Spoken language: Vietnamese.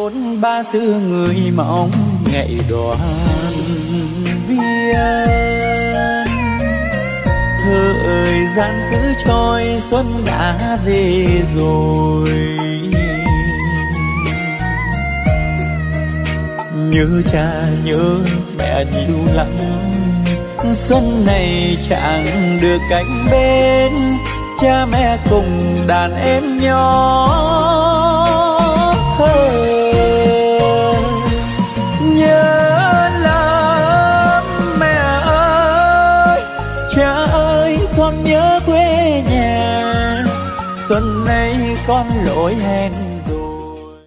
chốn ba xứ người mong ngày đoàn viên. Thời gian cứ trôi xuân đã về rồi, nhớ cha nhớ mẹ nhiều lắm. Xuân này chẳng được cạnh bên cha mẹ cùng đàn em nhỏ. Nhớ lắm mẹ ơi, cha ơi con nhớ quê nhà. Xuân này con lỗi hẹn